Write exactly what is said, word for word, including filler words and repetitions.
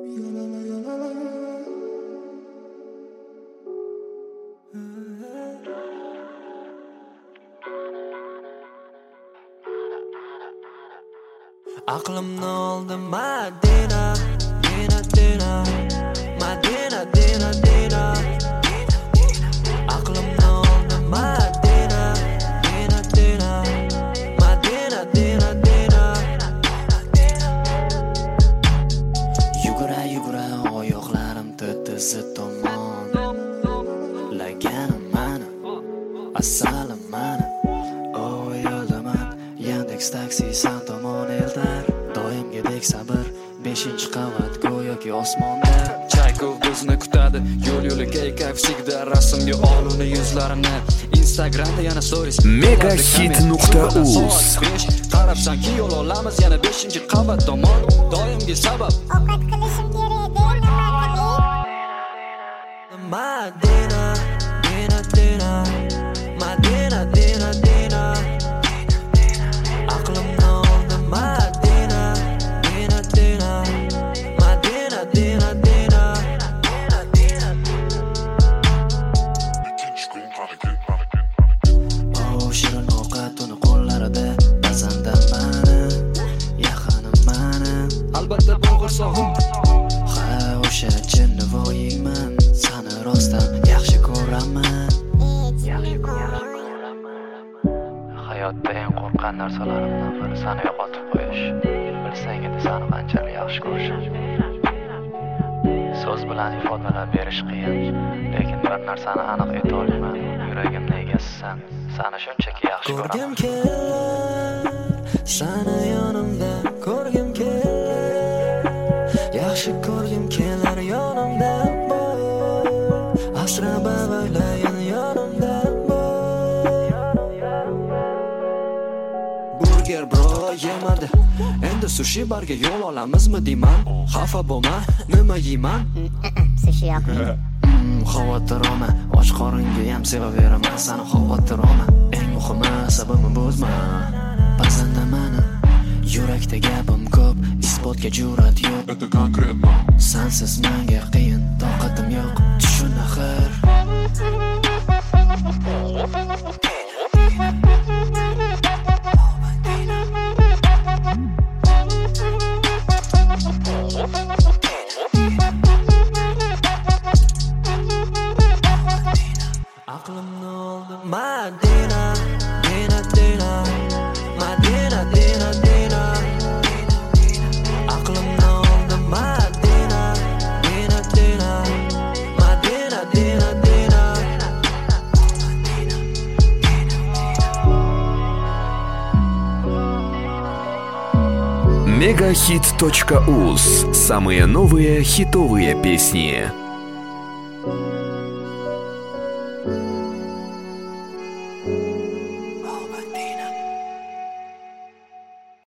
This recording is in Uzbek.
Aqlimni oldi Madina, Dina, Dina, Madina, Dina, Dina. Aqlimni oldi Madina, Dina, Dina, Madina, Dina, Dina. Yugura, yugura oyoqlarim titizi tomon. Laganim mana, asalim mana. Oh yoldaman, Yandex taksi san tomon eldar. Doimgidek sabr, beshinchi qavat go'yoki osmonda. Chaykov bizni kutadi, yo'l yo'liga kayfsigda rasmga oluni yuzlarini. Instagramda yana stories megahit nuqta uz. Qarabsanki yo'l olamiz yana beshinchi qavat tomon. Doimgi sabab ovqat qilishim kerak deyman Madina, Dina, Dina, Madina, Dina, Dina. Aqlimni oldi Madina, Dina, Dina, Madina, Dina, Dina. Oh shirin ovqat uni qo'llarida, bazanda mani, yaqinim mani. Albatta bo'g'irsoqim. Ha, o'sha jinnivoyingman, sani rostdan yaxshi ko'raman. Yaxshi ko'raman. Hayotda eng qo'rqqan narsalarimdan biri seni yo'qotib qo'yish. Bilsang edi seni qanchalik yaxshi ko'rishim. So'z bilan ifodalab berish qiyin, lekin bir narsani aniq ayta olaman. Yuragimning egasisan, seni shunchaki yaxshi ko'raman. Ko'rgim kelar, seni yonimda ko'rgim kelar. Yaxshi ko'rgim kelar yonimda bor. Asrab avaylayin yonimda bor. Burger bro yemadi. Endi sushi barga yo'l olamizmi deyman. Xafa bo'lma, nima yeyman? sushi yoqmaydi. Xavotir olma, och qoringa ham sevaveraman seni, xavotir olma. Eng muhimi asabimni buzma. Bazanda mani, yurakda gapim ko'p, isbotga jur'at yo'q. Это конкретно. Sensiz menga qiyin, toqatim yo'q, tushun axir. Aqlimni oldi Madina, Dina, Dina, Madina, Dina, Dina. Aqlimni oldi Madina, Dina, Dina, Madina, Dina, Dina. мегахит точка уз. Самые новые хитовые песни.